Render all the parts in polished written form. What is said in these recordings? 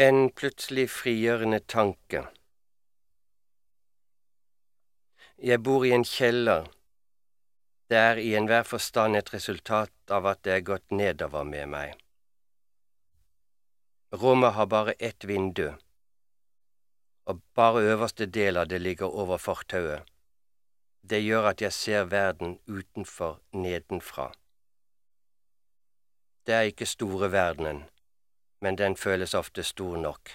En plutselig frigjørende tanke. Jeg bor i en kjeller. Det er i enhver forstand et resultat av at det er gått nedover med meg. Rommet har bare ett vindu, og bare øverste del av det ligger over fortauet. Det gjør at jeg ser verden utenfor nedenfra. Det er ikke store verdenen, men den føles ofte stor nok.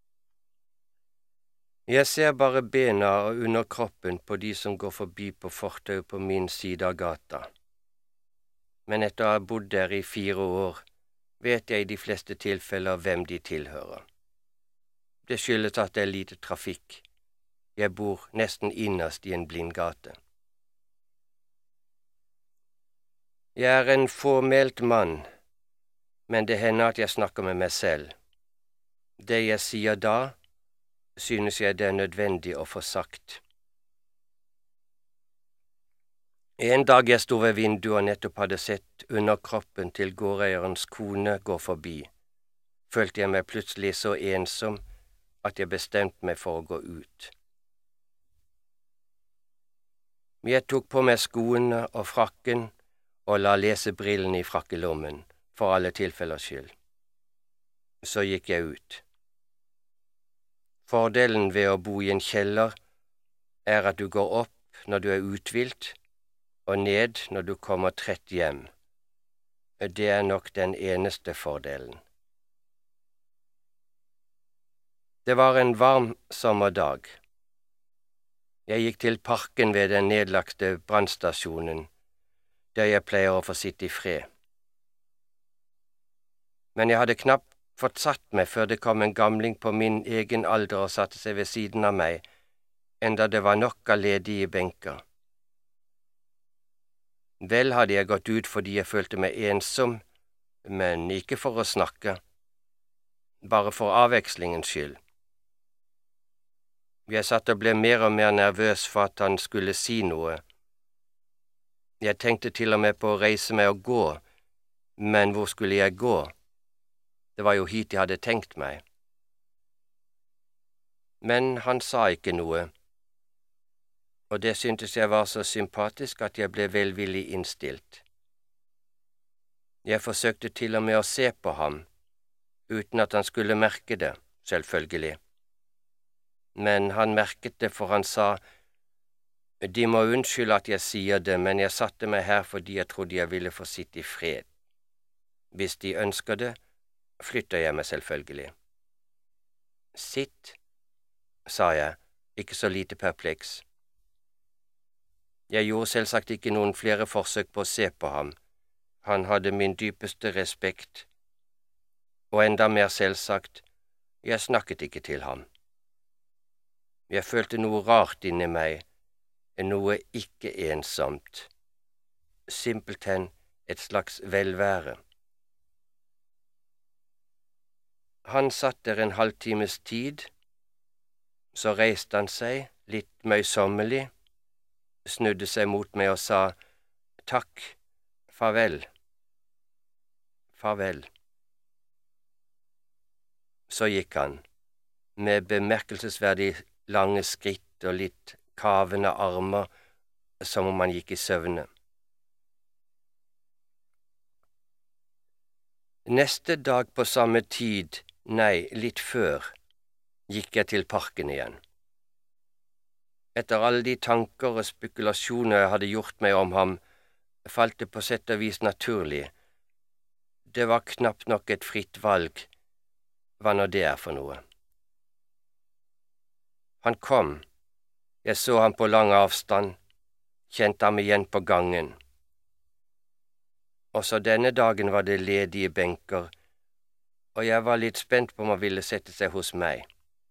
Jeg ser bare bena og underkroppen på de som går forbi på fortauet på min side av gata. Men etter å ha bodd der i 4 år, vet jeg i de fleste tilfeller hvem de tilhører. Det skyldes at det er lite trafikk. Jeg bor nesten innerst i en blindgate. Jeg er en fåmælt mann, men det hender at jeg snakker med meg selv. Det jeg sier da, synes jeg det er nødvendig å få sagt. En dag jeg sto ved vinduet og nettopp hadde sett underkroppen til gårdeierens kone gå forbi, følte jeg meg plutselig så ensom at jeg bestemte meg for å gå ut. Jeg tok på meg skoene og frakken og la lesebrillene i frakkelommen, for alle tilfellers skyld. Så gikk jeg ut. Fordelen ved å bo i en kjeller er at du går opp når du er uthvilt, og ned når du kommer trett hjem. Det er nok den eneste fordelen. Det var en varm sommerdag. Jeg gikk til parken ved den nedlagte brannstasjonen, der jeg pleier å få sitte i fred. Men jeg hadde knapt fått satt meg før det kom en gamling på min egen alder og satte seg ved siden av meg, enda det var nok av ledige benker. Vel hadde jeg gått ut fordi jeg følte meg ensom, men ikke for å snakke, bare for avvekslingens skyld. Jeg satt og ble mer og mer nervøs for at han skulle si noe. Jeg tenkte til og med på å reise meg og gå, men hvor skulle jeg gå? Det var jo hit jeg hadde tenkt meg. Men han sa ikke noe, og det syntes jeg var så sympatisk at jeg ble velvillig innstilt. Jeg forsøkte til og med å se på ham, uten at han skulle merke det, selvfølgelig. Men han merket det, for han sa, «De må unnskylde at jeg sier det, men jeg satte meg her fordi jeg trodde jeg ville få sitte i fred. Hvis de ønsker det, flytter jeg meg selvfølgelig.» «Sitt», sa jeg, ikke så lite perpleks. Jeg gjorde selvsagt ikke noen flere forsøk på å se på ham. Han hadde min dypeste respekt, og enda mer selvsagt, jeg snakket ikke til ham. Jeg følte noe rart inni meg, noe ikke ensomt, simpelthen et slags velvære. Han satt der en halvtimes tid, så reiste han seg, litt møysommelig, snudde seg mot meg og sa, «Takk, farvel, farvel.» Så gikk han, med bemerkelsesverdig lange skritt og litt kavende armer, som om han gikk i søvne. Neste dag på samme tid, nei, litt før, gikk jeg til parken igjen. Etter alle de tanker og spekulasjoner jeg hadde gjort meg om ham, falt det på sett og vis naturlig. Det var knapt nok et fritt valg, hva nå det er for noe. Han kom, jeg så ham på lang avstand, kjente ham igjen på gangen. Også denne dagen var det ledige benker, og jeg var litt spent på om han ville sette seg hos meg.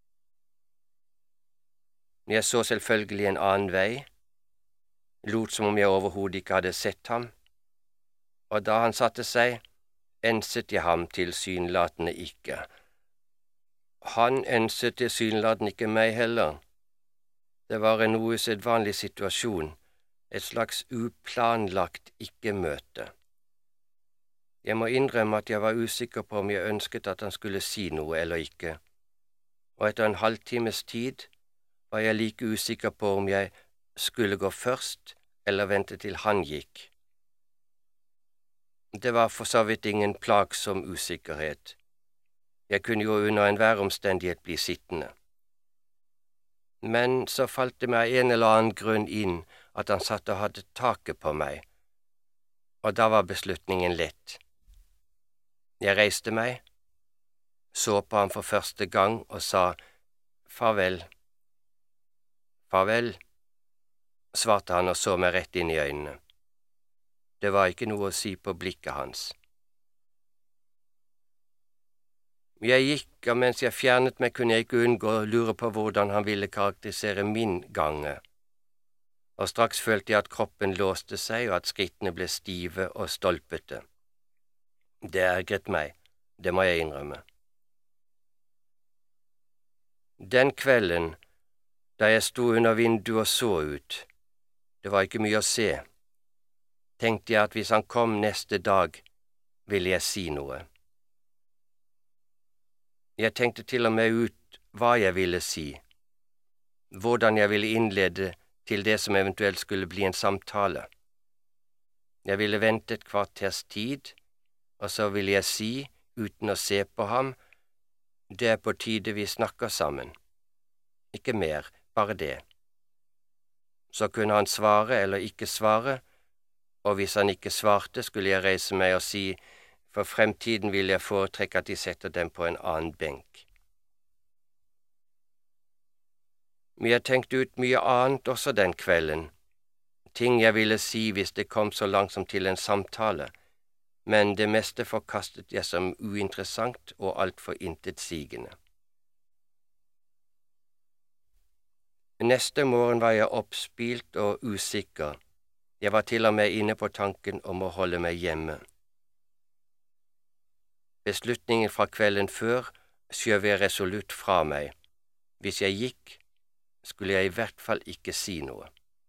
Jeg så selvfølgelig en annen vei, lot som om jeg overhodet ikke hadde sett ham, og da han satte seg, enset jeg ham tilsynelatende ikke. Han enset tilsynelatende ikke meg heller. Det var en noe usedvanlig situasjon, et slags uplanlagt ikke-møte. Jeg må innrømme at jeg var usikker på om jeg ønsket at han skulle si noe eller ikke, og etter en halvtimes tid var jeg like usikker på om jeg skulle gå først eller vente til han gikk. Det var for så vidt ingen plagsom usikkerhet. Jeg kunne jo under enhver omstendighet bli sittende. Men så falt det meg en eller annen grunn inn at han satt og hadde taket på meg, og da var beslutningen lett. Jeg reiste meg, så på ham for første gang og sa farvel. Farvel, svarte han og så meg rett inn i øynene. Det var ikke noe å si på blikket hans. Jeg gikk, og mens jeg fjernet meg kunne jeg ikke unngå å lure på hvordan han ville karakterisere min gange, og straks følte jeg at kroppen låste seg og at skrittene ble stive og stolpete. Det ergret meg, det må jeg innrømme. Den kvelden, da jeg sto under vinduet og så ut, det var ikke mye å se, tenkte jeg at hvis han kom neste dag, ville jeg si noe. Jeg tenkte til og med ut hva jeg ville si, hvordan jeg ville innlede til det som eventuelt skulle bli en samtale. Jeg ville vente et kvarters tid, og så ville jeg si, uten å se på ham, det er på tide vi snakker sammen. Ikke mer, bare det. Så kunne han svare eller ikke svare, og hvis han ikke svarte, skulle jeg reise meg og si, for fremtiden vil jeg foretrekke at de setter dem på en annen benk. Men jeg tenkte ut mye annet også den kvelden, ting jeg ville si hvis det kom så langt som til en samtale, men det meste forkastet jeg som uinteressant og altfor intetsigende. Neste morgen var jeg oppspilt og usikker. Jeg var til og med inne på tanken om å holde meg hjemme. Beslutningen fra kvelden før skjøv jeg resolutt fra meg. Hvis jeg gikk, skulle jeg i hvert fall ikke si noe.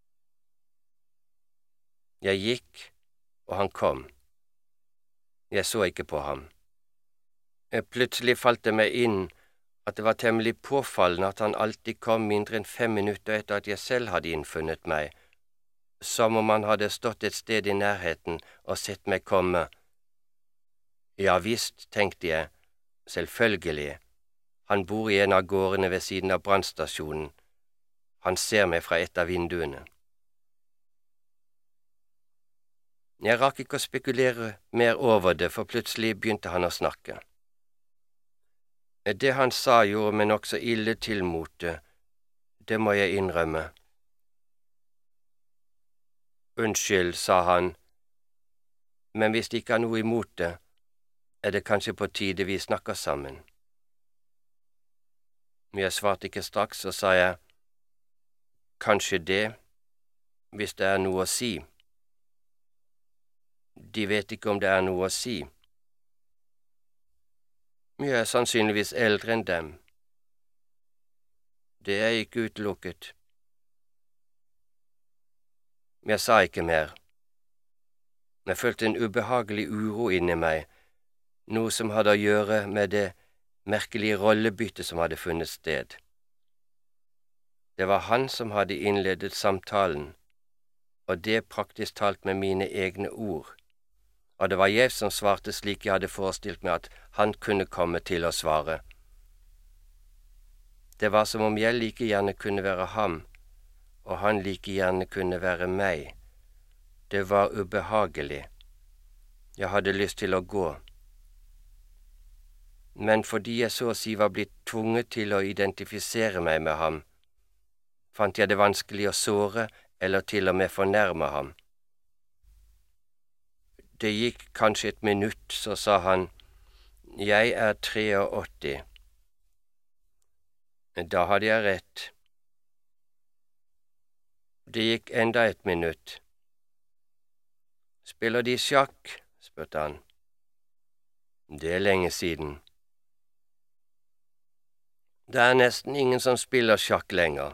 Jeg gikk, og han kom. Jeg så ikke på ham. Plutselig falt det meg inn at det var temmelig påfallende at han alltid kom mindre enn 5 minutter etter at jeg selv hadde innfunnet meg, som om han hadde stått et sted i nærheten og sett meg komme. Ja visst, tenkte jeg, selvfølgelig, han bor i en av gårdene ved siden av brannstasjonen. Han ser meg fra et av vinduene. Jeg rakk ikke å spekulere mer over det, for plutselig begynte han å snakke. Det han sa gjorde meg nokså ille til mote, det må jeg innrømme. Unnskyld, sa han, men hvis det ikke er noe imot det, er det kanskje på tide vi snakker sammen. Men jeg svarte ikke straks, og sa jeg, kanskje det, hvis det er noe å si. De vet ikke om det er noe å si. Jeg er sannsynligvis eldre enn dem. Det er ikke utelukket. Men jeg sa ikke mer. Jeg følte en ubehagelig uro inni meg, noe som hadde å gjøre med det merkelige rollebyttet som hadde funnet sted. Det var han som hadde innledet samtalen, og det praktisk talt med mine egne ord. Og det var jeg som svarte slik jeg hadde forestilt meg at han kunne komme til å svare. Det var som om jeg like gjerne kunne være ham, og han like gjerne kunne være meg. Det var ubehagelig. Jeg hadde lyst til å gå. Men fordi jeg så å si var blitt tvunget til å identifisere meg med ham, fant jeg det vanskelig å såre eller til og med fornærme ham. Det gikk kanskje et minutt, så sa han, jeg er 83. Da hadde jeg rett. Det gikk enda et minutt. Spiller de sjakk? Spurte han. Det er lenge siden. Det er nesten ingen som spiller sjakk lenger.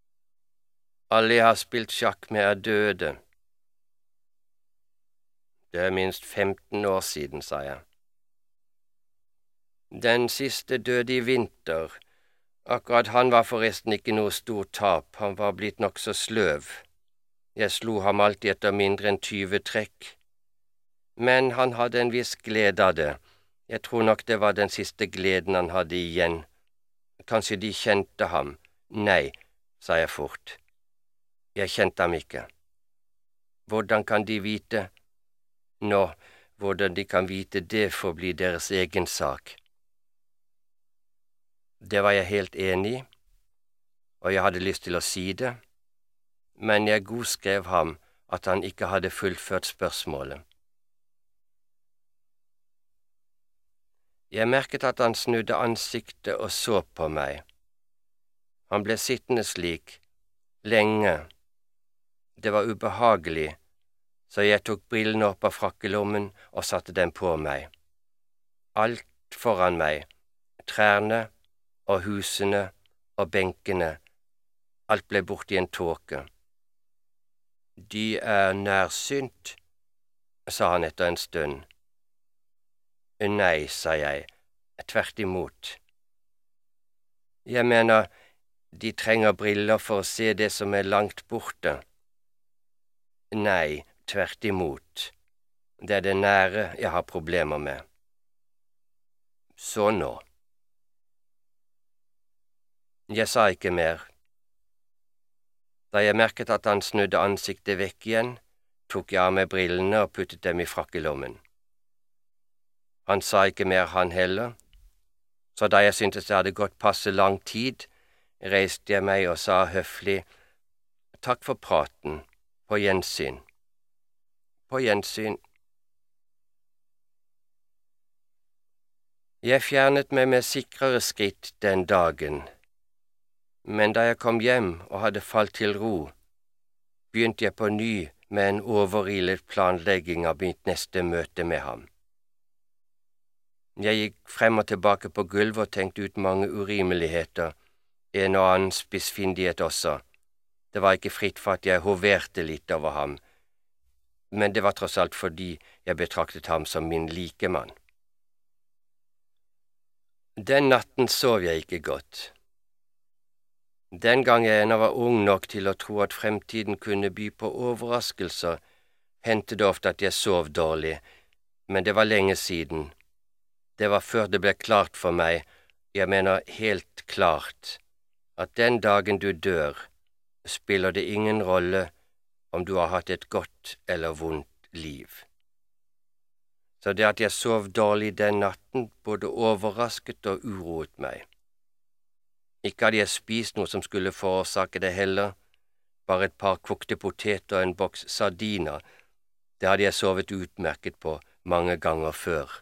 Alle jeg har spilt sjakk med er døde. Det er minst 15 år siden, sa jeg. Den siste døde i vinter. Akkurat han var forresten ikke noe stort tap, han var blitt nokså sløv. Jeg slo ham alltid etter mindre enn 20 trekk. Men han hadde en viss glede av det. Jeg tror nok det var den siste gleden han hadde igjen. Kanskje de kjente ham? Nei, sa jeg fort. Jeg kjente ham ikke. Hvordan kan de vite? Nå, hvordan de kan vite det får bli deres egen sak. Det var jeg helt enig i, og jeg hadde lyst til å si det, men jeg godskrev ham at han ikke hadde fullført spørsmålet. Jeg merket at han snudde ansiktet og så på meg. Han ble sittende slik, lenge. Det var ubehagelig, så jeg tok brillene opp av frakkelommen og satte dem på meg. Alt foran meg, trærne og husene og benkene, alt ble borte i en tåke. De er nærsynt, sa han etter en stund. Nei, sa jeg, tvert imot. Jeg mener, de trenger briller for å se det som er langt borte. Nei, tvert imot. Det er det nære jeg har problemer med. Så nå. Jeg sa ikke mer. Da jeg merket at han snudde ansiktet vekk igjen, tok jeg av meg brillene og puttet dem i frakkelommen. Han sa ikke mer han heller, så da jeg syntes det hadde gått passe lang tid, reiste jeg meg og sa høflig, takk for praten, på gjensyn. På gjensyn. Jeg fjernet meg med sikrere skritt den dagen, men da jeg kom hjem og hadde falt til ro, begynte jeg på ny med en overilet planlegging av mitt neste møte med ham. Jeg gikk frem og tilbake på gulvet og tenkte ut mange urimeligheter, en og annen spissfindighet også. Det var ikke fritt for at jeg hoverte litt over ham, men det var tross alt fordi jeg betraktet ham som min likemann. Den natten sov jeg ikke godt. Den gang jeg ennå var ung nok til å tro at fremtiden kunne by på overraskelser, hendte det ofte at jeg sov dårlig, men det var lenge siden. Det var før det ble klart for meg, jeg mener helt klart, at den dagen du dør, spiller det ingen rolle om du har hatt et godt eller vondt liv. Så det at jeg sov dårlig den natten både overrasket og uroet meg. Ikke hadde jeg spist noe som skulle forårsake det heller, bare et par kokte poteter og en boks sardiner. Det hadde jeg sovet utmerket på mange ganger før.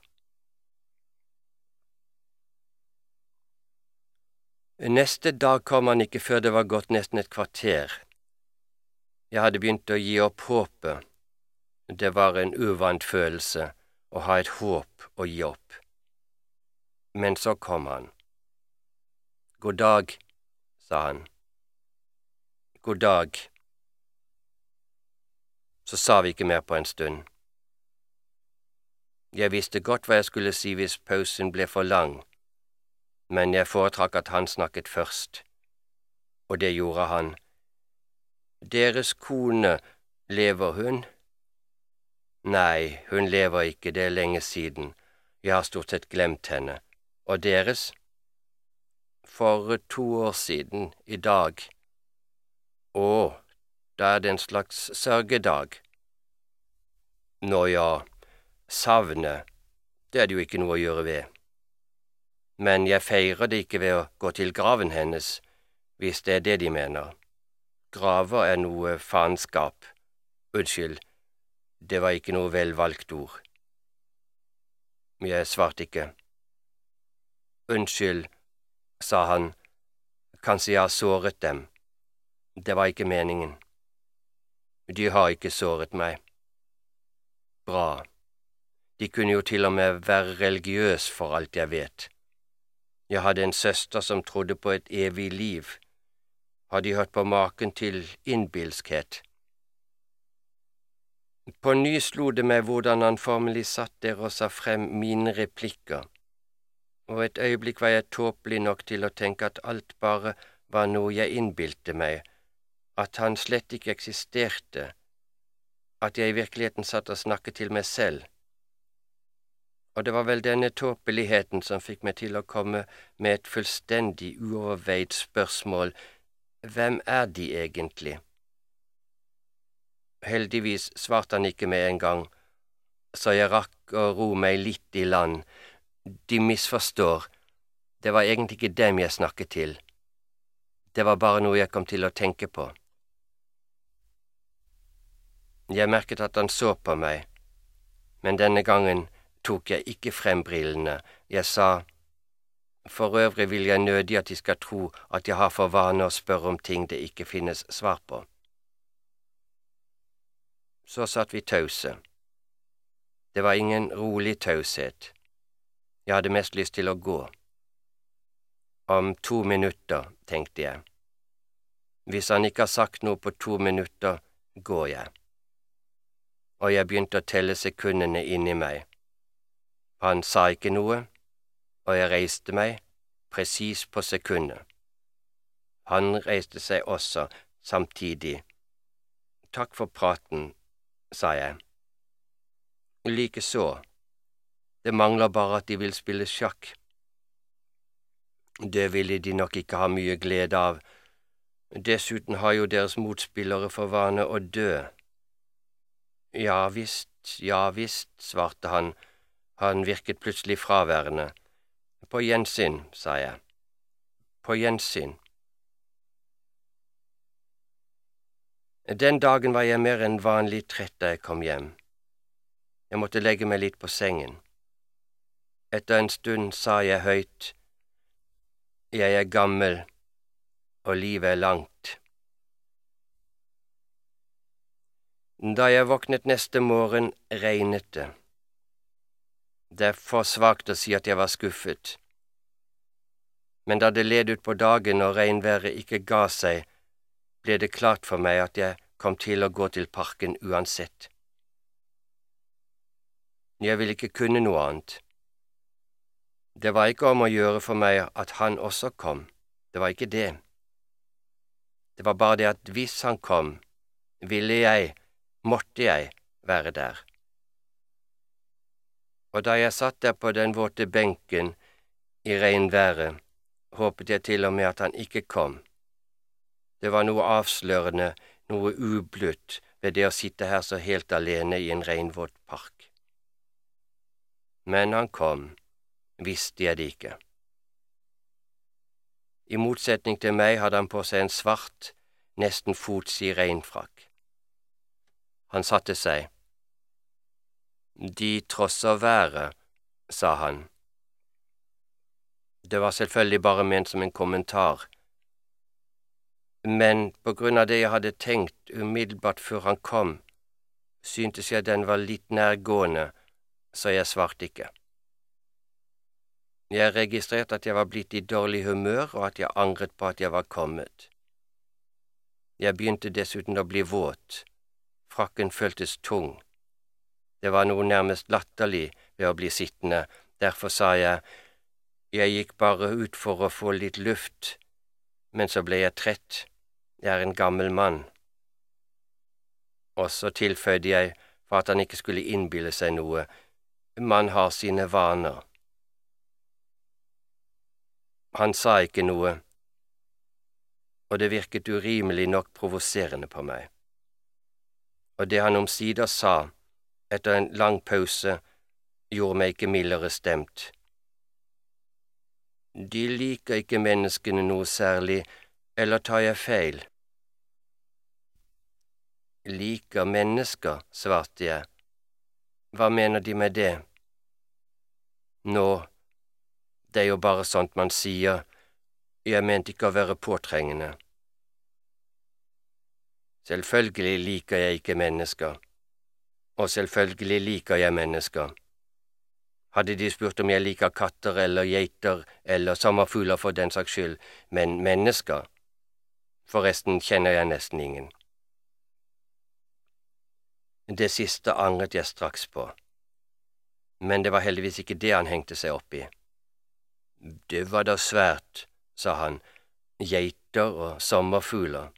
Neste dag kom han ikke før det var gått nesten et kvarter. Jeg hadde begynt å gi opp håpet. Det var en uvant følelse å ha et håp å gi opp. Men så kom han. God dag, sa han. God dag. Så sa vi ikke mer på en stund. Jeg visste godt hva jeg skulle si hvis pausen ble for lang, men jeg foretrakk at han snakket først, og det gjorde han. Deres kone, lever hun? Nei, hun lever ikke, det er lenge siden. Jeg har stort sett glemt henne. Og deres? For 2 år siden, i dag. Å, da er det en slags sørgedag. Nå ja, savnet, det er det jo ikke noe å gjøre ved. Men jeg feirer det ikke ved å gå til graven hennes, hvis det er det de mener. Graver er noe faenskap. Unnskyld, det var ikke noe velvalgt ord. Jeg svarte ikke. Unnskyld, sa han, kanskje jeg har såret dem. Det var ikke meningen. De har ikke såret meg. Bra. De kunne jo til og med være religiøs for alt jeg vet. Jeg hadde en søster som trodde på et evig liv. Har de hørt på maken til innbilskhet? På ny slo det meg hvordan han formelig satt der og sa frem mine replikker, og et øyeblikk var jeg tåpelig nok til å tenke at alt bare var noe jeg innbilte meg, at han slett ikke eksisterte, at jeg i virkeligheten satt og snakket til meg selv. Og det var vel denne tåpeligheten som fikk meg til å komme med et fullstendig uoverveid spørsmål: hvem er de egentlig? Heldigvis svarte han ikke med en gang, så jeg rakk å ro meg litt i land. De misforstår, det var egentlig ikke dem jeg snakket til. Det var bare noe jeg kom til å tenke på. Jeg merket at han så på meg, men denne gangen tok jeg ikke frem brillene. Jeg sa, for øvrig vil jeg nødig at de skal tro at jeg har for vane å spørre om ting det ikke finnes svar på. Så satt vi tause. Det var ingen rolig taushet. Jeg hadde mest lyst til å gå. Om 2 minutter, tenkte jeg. Hvis han ikke har sagt noe på 2 minutter, går jeg. Og jeg begynte å telle sekundene inni meg. Han sa ikke noe, og jeg reiste meg, presis på sekundet. Han reiste seg også, samtidig. Takk for praten, sa jeg. Likeså. Det mangler bare at de vil spille sjakk. Det ville de nok ikke ha mye glede av. Dessuten har jo deres motspillere for vane å dø. Ja visst, svarte han. Han virket plutselig fraværende. På gjensyn, sa jeg. På gjensyn. Den dagen var jeg mer enn vanlig trett da jeg kom hjem. Jeg måtte legge meg litt på sengen. Etter en stund sa jeg høyt, jeg er gammel, og livet er langt. Da jeg våknet neste morgen, regnet det. Det er for svakt å si at jeg var skuffet. Men da det led ut på dagen og regnværet ikke ga seg, ble det klart for meg at jeg kom til å gå til parken uansett. Jeg ville ikke kunne noe annet. Det var ikke om å gjøre for meg at han også kom, det var ikke det. Det var bare det at hvis han kom, måtte jeg være der. Og da jeg satt der på den våte benken i regnværet, håpet jeg til og med at han ikke kom. Det var noe avslørende, noe ublutt ved det å sitte her så helt alene i en regnvåt park. Men han kom, visste jeg det ikke. I motsetning til meg hadde han på seg en svart, nesten fotsid regnfrakk. Han satte seg. De trosser været, sa han. Det var selvfølgelig bare ment som en kommentar. Men på grunn av det jeg hadde tenkt umiddelbart før han kom, syntes jeg den var litt nærgående, så jeg svarte ikke. Jeg registrerte at jeg var blitt i dårlig humør, og at jeg angret på at jeg var kommet. Jeg begynte dessuten å bli våt. Frakken føltes tung. Det var noe nærmest latterlig ved å bli sittende, derfor sa jeg gikk bare ut for å få litt luft, men så ble jeg trett. Jeg er en gammel mann. Og så tilføyde jeg, for at han ikke skulle innbille seg noe, man har sine vaner. Han sa ikke noe, og det virket urimelig nok provoserende på meg. Og det han omsider sa, etter en lang pause, gjorde meg ikke mildere stemt. De liker ikke menneskene noe særlig, eller tar jeg feil? Liker mennesker, svarte jeg. Hva mener de med det? Nå, det er jo bare sånt man sier, jeg mente ikke å være påtrengende. Selvfølgelig liker jeg ikke mennesker, og selvfølgelig liker jeg mennesker. Hadde de spurt om jeg liker katter eller geiter eller sommerfugler for den saks skyld, men mennesker? Forresten kjenner jeg nesten ingen. Det siste angret jeg straks på, men det var heldigvis ikke det han hengte seg opp i. Det var da svært, sa han, geiter og sommerfugler.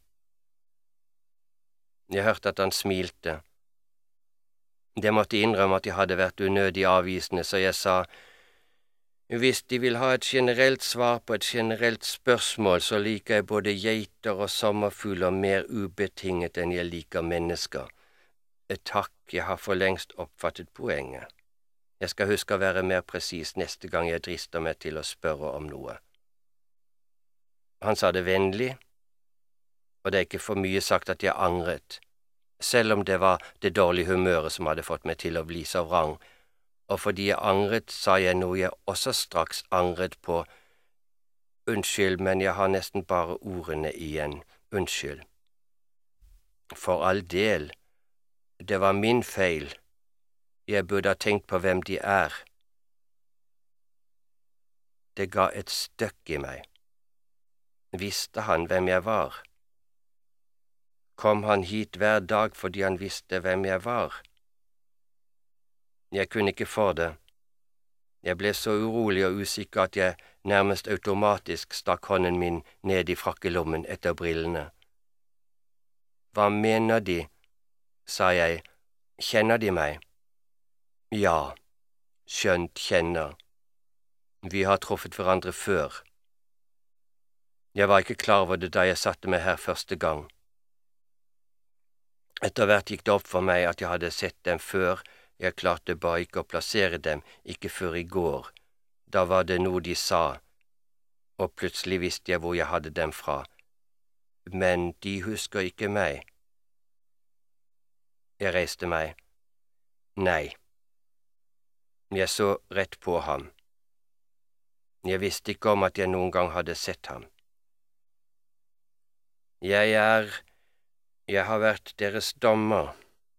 Jeg hørte at han smilte. Jeg måtte innrømme at jeg hadde vært unødig avvisende, så jeg sa, hvis De vil ha et generelt svar på et generelt spørsmål, så liker jeg både geiter og sommerfugler mer ubetinget enn jeg liker mennesker. Takk, jeg har for lengst oppfattet poenget. Jeg skal huske å være mer presis neste gang jeg drister meg til å spørre om noe. Han sa det vennlig, og det er ikke for mye sagt at jeg angret, selv om det var det dårlige humøret som hadde fått meg til å bli så vrang, og fordi jeg angret, sa jeg noe jeg også straks angret på. Unnskyld, men jeg har nesten bare ordene igjen. Unnskyld. For all del, det var min feil. Jeg burde ha tenkt på hvem de er. Det ga et støkk i meg. Visste han hvem jeg var? Kom han hit hver dag fordi han visste hvem jeg var? Jeg kunne ikke for det. Jeg ble så urolig og usikker at jeg nærmest automatisk stakk hånden min ned i frakkelommen etter brillene. Hva mener De? Sa jeg. Kjenner De meg? Ja, skjønt kjenner. Vi har truffet hverandre før. Jeg var ikke klar over det da jeg satte meg her første gang. Etter hvert gikk det opp for meg at jeg hadde sett dem før. Jeg klarte bare ikke å plassere dem, ikke før i går. Da var det noe de sa, og plutselig visste jeg hvor jeg hadde dem fra. Men de husker ikke meg. Jeg reiste meg. Nei. Jeg så rett på ham. Jeg visste ikke om at jeg noen gang hadde sett ham. Jeg har vært deres dommer.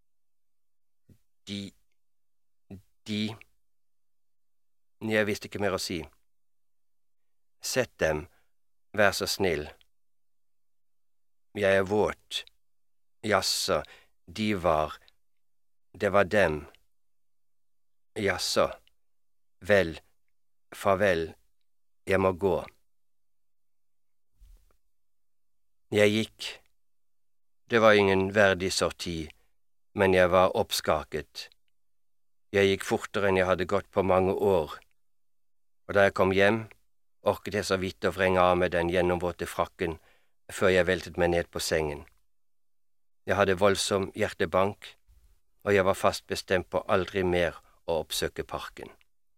Jeg visste ikke mer å si. Sett dem, vær så snill. Jeg er våt. Jaså, det var dem. Jaså, vel, farvel, jeg må gå. Jeg gikk. Det var ingen verdig sorti, men jeg var oppskaket. Jeg gikk fortere enn jeg hadde gått på mange år, og da jeg kom hjem, orket jeg så vidt å vrenge av meg den gjennomvåte frakken før jeg veltet meg ned på sengen. Jeg hadde voldsom hjertebank, og jeg var fast bestemt på aldri mer å oppsøke parken.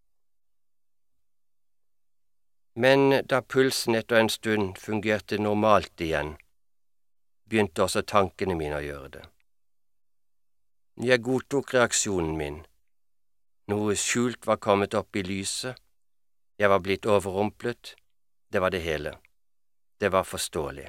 Men da pulsen etter en stund fungerte normalt igjen, begynte også tankene mine å gjøre det. Jeg godtok reaksjonen min. Noe skjult var kommet opp i lyset. Jeg var blitt overrumplet. Det var det hele. Det var forståelig.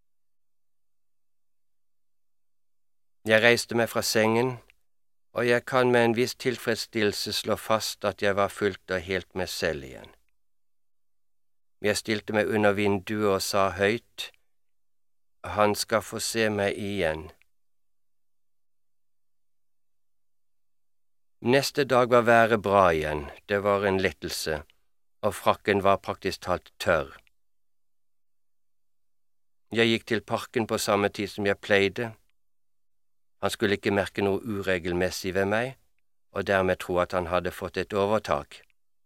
Jeg reiste meg fra sengen, og jeg kan med en viss tilfredsstillelse slå fast at jeg var fullt og helt meg selv igjen. Jeg stilte meg under vinduet og sa høyt, han skal få se meg igjen. Neste dag var været bra igjen, det var en lettelse, og frakken var praktisk talt tørr. Jeg gikk til parken på samme tid som jeg pleide. Han skulle ikke merke noe uregelmessig ved meg, og dermed tro at han hadde fått et overtak.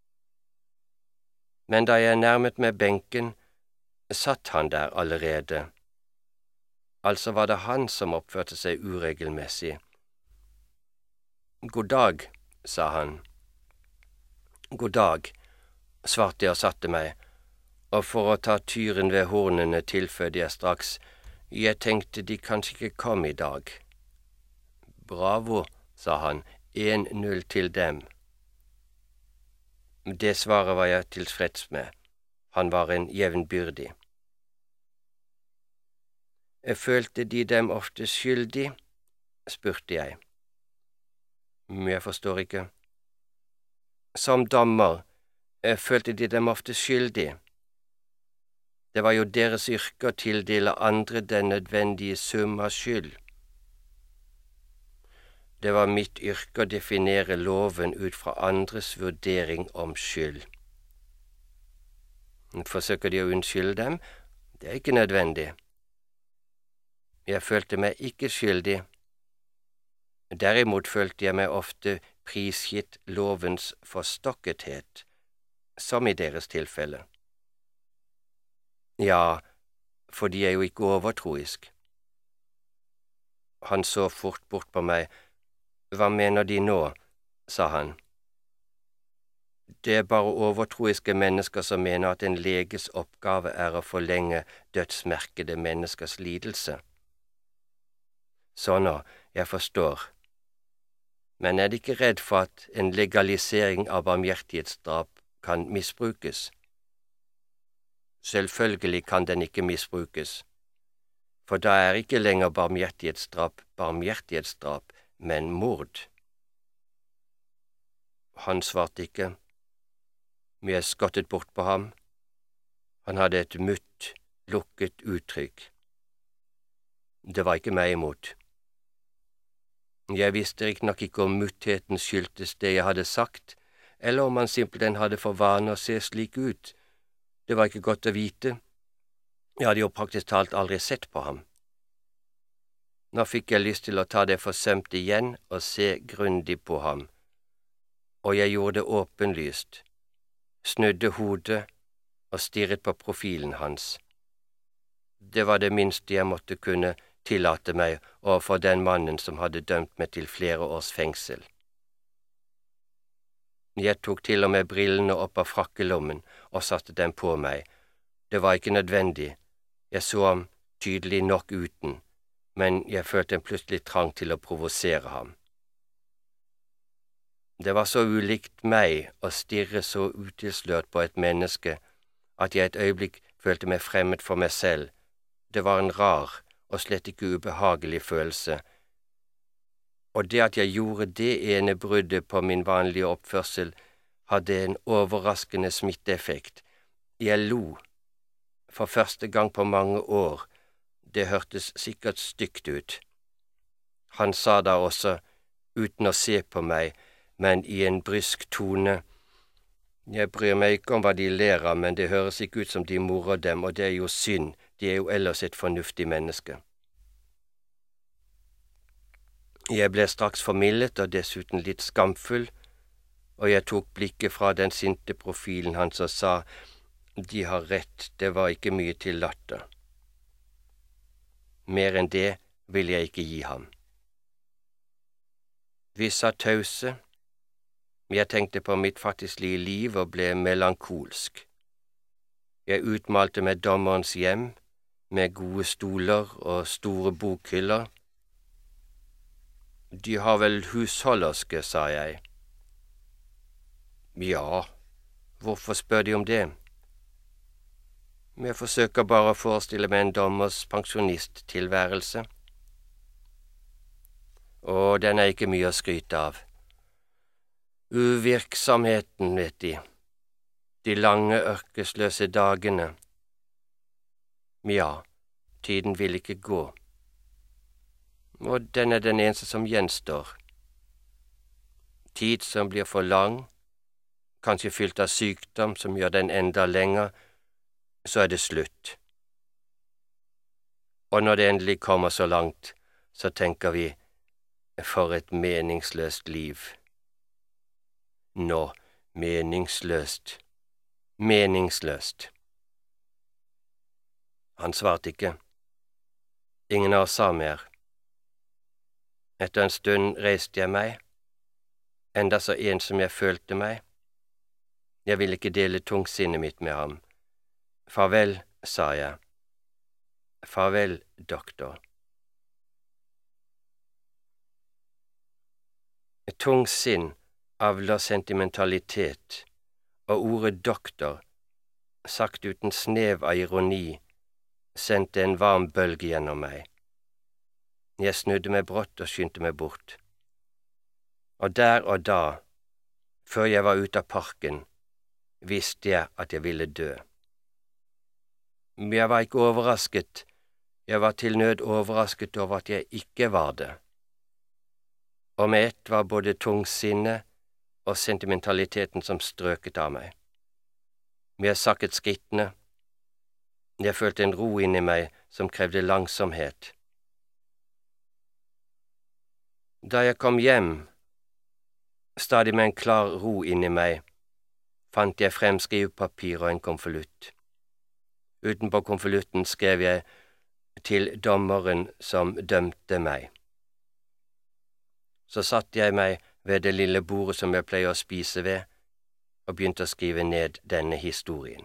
Men da jeg nærmet meg benken, satt han der allerede. Altså var det han som oppførte seg uregelmessig. God dag, sa han. God dag, svarte jeg og satte meg, og for å ta tyren ved hornene tilfødde jeg straks, jeg tenkte de kanskje ikke kom i dag. Bravo, sa han, 1-0 til dem. Det svaret var jeg tilfreds med. Han var en jevnbyrdig. Følte de dem ofte skyldig? Spurte jeg. Jeg forstår ikke. Som dommer, følte de dem ofte skyldig. Det var jo deres yrke å tildele andre den nødvendige sum av skyld. Det var mitt yrke å definere loven ut fra andres vurdering om skyld. Forsøker de å unnskylde dem? Det er ikke nødvendig. Jeg følte meg ikke skyldig. Derimot følte jeg meg ofte prisgitt lovens forstokkethet, som i deres tilfelle. Ja, for de er jo ikke overtroisk. Han så fort bort på meg. Hva mener de nå, sa han. Det er bare overtroiske mennesker som mener at en leges oppgave er å forlenge dødsmerkede menneskers lidelse. Så nå, jeg forstår. Men er de ikke redd for at en legalisering av barmhjertighetsdrap kan misbrukes? Selvfølgelig kan den ikke misbrukes, for da er ikke lenger barmhjertighetsdrap, men mord. Han svarte ikke. Jeg skottet bort på ham. Han hadde et mutt, lukket uttrykk. Det var ikke meg imot. Jeg visste riktignok ikke om muttheten skyldtes det jeg hadde sagt, eller om han simpelthen hadde for vane å se slik ut. Det var ikke godt å vite. Jeg hadde jo praktisk talt aldri sett på ham. Nå fikk jeg lyst til å ta det forsømte igjen og se grundig på ham, og jeg gjorde det åpenlyst, snudde hodet og stirret på profilen hans. Det var det minste jeg måtte kunne tillate meg overfor den mannen som hadde dømt meg til flere års fengsel. Jeg tok til og med brillene opp av frakkelommen og satte dem på meg. Det var ikke nødvendig, jeg så ham tydelig nok uten, men jeg følte en plutselig trang til å provosere ham. Det var så ulikt meg å stirre så utilslørt på et menneske at jeg et øyeblikk følte meg fremmed for meg selv. Det var en rar og slett ikke ubehagelig følelse, og det at jeg gjorde det ene bruddet på min vanlige oppførsel, hadde en overraskende smitteeffekt. Jeg lo, for første gang på mange år. Det hørtes sikkert stygt ut. Han sa da også, uten å se på meg, men i en brysk tone, jeg bryr meg ikke om hva de ler av, men det høres ikke ut som de morer dem, og det er jo synd, de er jo ellers et fornuftig menneske. Jeg ble straks formildet og dessuten litt skamfull, og jeg tok blikket fra den sinte profilen hans og sa, de har rett, det var ikke mye til latter. Mer enn det vil jeg ikke gi ham. Vi satt tause. Jeg tenkte på mitt fattigslige liv og ble melankolsk. Jeg utmalte meg dommerens hjem, med gode stoler og store bokhyller. De har vel husholderske, sa jeg. Ja, hvorfor spør de om det? Jeg forsøker bare å forestille meg en dommers pensjonisttilværelse. Og den er ikke mye å skryte av. Uvirksomheten, vet de. De lange, ørkesløse dagene. Ja, tiden vil ikke gå. Og den er den eneste som gjenstår. Tid som blir for lang, kanskje fylt av sykdom som gjør den enda lenger, så er det slutt. Og når det endelig kommer så langt, så tenker vi, for et meningsløst liv. Nå, meningsløst. Meningsløst. Han svarte ikke. Ingen av oss sa mer. Etter en stund reiste jeg meg, enda så ensom jeg følte meg. Jeg ville ikke dele tungsinnet mitt med ham. Farvel, sa jeg. Farvel, doktor. Tungsinn avler sentimentalitet, og ordet doktor, sagt uten snev av ironi, sendte en varm bølge gjennom meg. Jeg snudde meg brått og skyndte meg bort. Og der og da, før jeg var ute av parken, visste jeg at jeg ville dø. Men jeg var ikke overrasket, jeg var til nød overrasket over at jeg ikke var det. og med ett var både tungsinnet og sentimentaliteten som strøket av meg. Jeg sakket skrittene. Jeg følte en ro inni meg som krevde langsomhet. Da jeg kom hjem, stadig med en klar ro inni meg, fant jeg frem skrivepapir og en konvolutt. Utenpå konvolutten skrev jeg til dommeren som dømte meg. Så satte jeg meg ved det lille bordet som jeg pleier å spise ved, og begynte å skrive ned denne historien.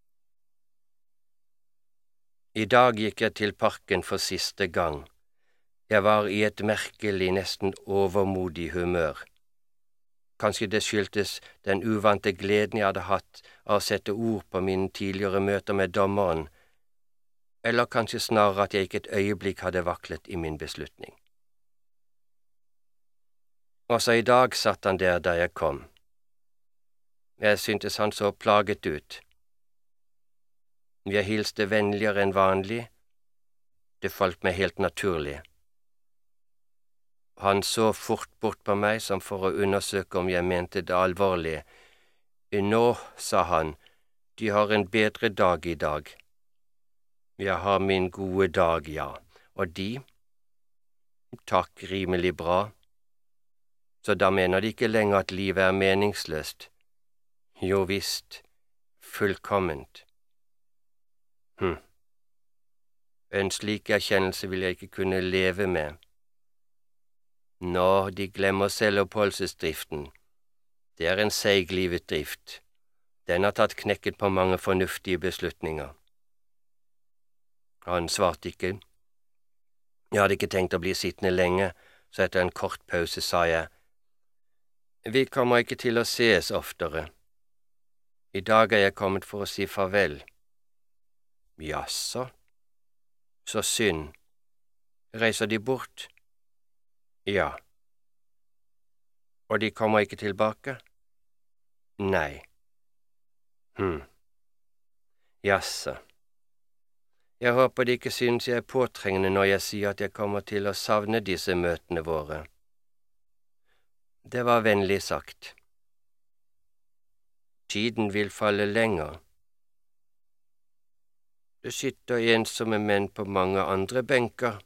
I dag gikk jeg til parken for siste gang. Jeg var i et merkelig, nesten overmodig humør. Kanskje det skyldtes den uvante gleden jeg hadde hatt av å sette ord på mine tidligere møter med dommeren, eller kanskje snarere at jeg ikke et øyeblikk hadde vaklet i min beslutning. Også i dag satt han der da jeg kom. Jeg syntes han så plaget ut. Jeg hilste vennligere enn vanlig. Det falt meg helt naturlig. Han så fort bort på meg som for å undersøke om jeg mente det alvorlig. Nå, sa han, de har en bedre dag i dag. Jeg har min gode dag, ja. Og de? Takk, rimelig bra. Så da mener de ikke lenger at livet er meningsløst. Jo visst, fullkomment. En slik erkjennelse vil jeg ikke kunne leve med. Nå, de glemmer selvoppholdelsesdriften. Det er en seiglivet drift. Den har tatt knekken på mange fornuftige beslutninger. Han svarte ikke. Jeg hadde ikke tenkt å bli sittende lenge, så etter en kort pause sa jeg, vi kommer ikke til å sees oftere. I dag er jeg kommet for å si farvel. Jaså, så synd. Reiser de bort? Ja. Og de kommer ikke tilbake? Nei. Jaså. Jeg håper de ikke synes jeg er påtrengende når jeg sier at jeg kommer til å savne disse møtene våre. Det var vennlig sagt. Tiden vil falle lenger. Det sitter ensomme menn på mange andre benker.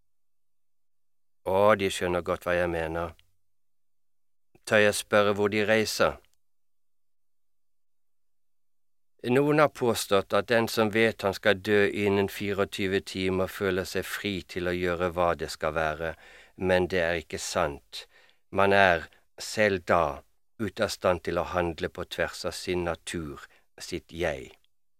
De skjønner godt hva jeg mener. Tør jeg spørre hvor de reiser? Noen har påstått at den som vet han skal dø innen 24 timer, føler seg fri til å gjøre hva det skal være, men det er ikke sant. Man er, selv da, ute av stand til å handle på tvers av sin natur, sitt jeg.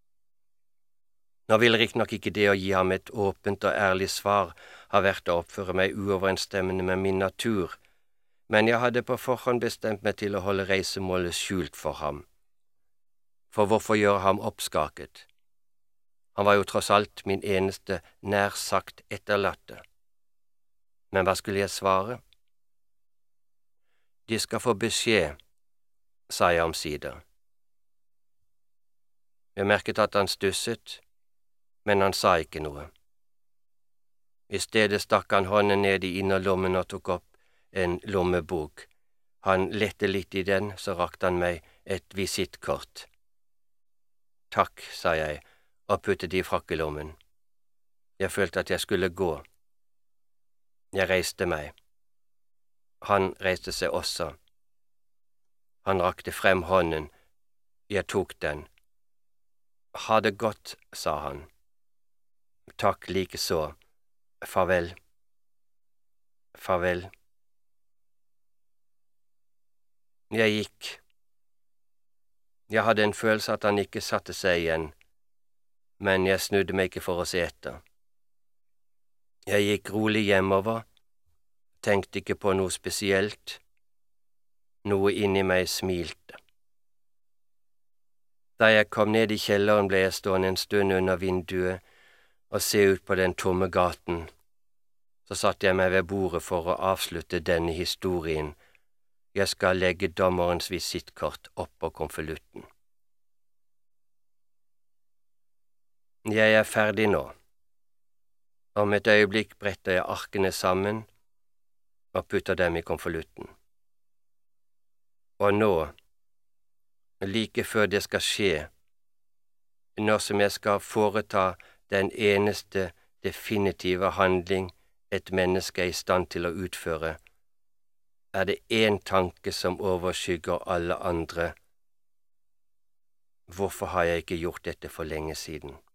Nå vil riktignok ikke det å gi ham et åpent og ærlig svar ha vært å oppføre meg uoverensstemmende med min natur, men jeg hadde på forhånd bestemt meg til å holde reisemålet skjult for ham. For hvorfor gjøre ham oppskaket? Han var jo tross alt min eneste nær sagt etterlatte. Men hva skulle jeg svare? De skal få beskjed, sa jeg omsider. Jeg merket at han stusset, men han sa ikke noe. I stedet stakk han hånden ned i innerlommen og tok opp en lommebok. Han lette litt i den, så rakte han meg et visittkort. Takk, sa jeg, og puttet det i frakkelommen. Jeg følte at jeg skulle gå. Jeg reiste meg. Han reiste seg også. Han rakte frem hånden. Jeg tok den. Ha det godt, sa han. Takk likeså. Farvel. Farvel. Jeg gikk. Jeg hadde en følelse at han ikke satte seg igjen, men jeg snudde meg ikke for å se etter. Jeg gikk rolig hjemover, tenkte ikke på noe spesielt. Noe inni meg smilte. Da jeg kom ned i kjelleren, ble jeg stående en stund under vinduet og se ut på den tomme gaten. Så satte jeg meg ved bordet for å avslutte denne historien. Jeg skal legge dommerens visittkort oppå konvolutten. Jeg er ferdig nå. Om et øyeblikk bretter jeg arkene sammen, og putter dem i konvolutten. Og nå, like før det skal skje, når som jeg skal foreta den eneste definitive handling et menneske er i stand til å utføre, er det én tanke som overskygger alle andre. Hvorfor har jeg ikke gjort dette for lenge siden?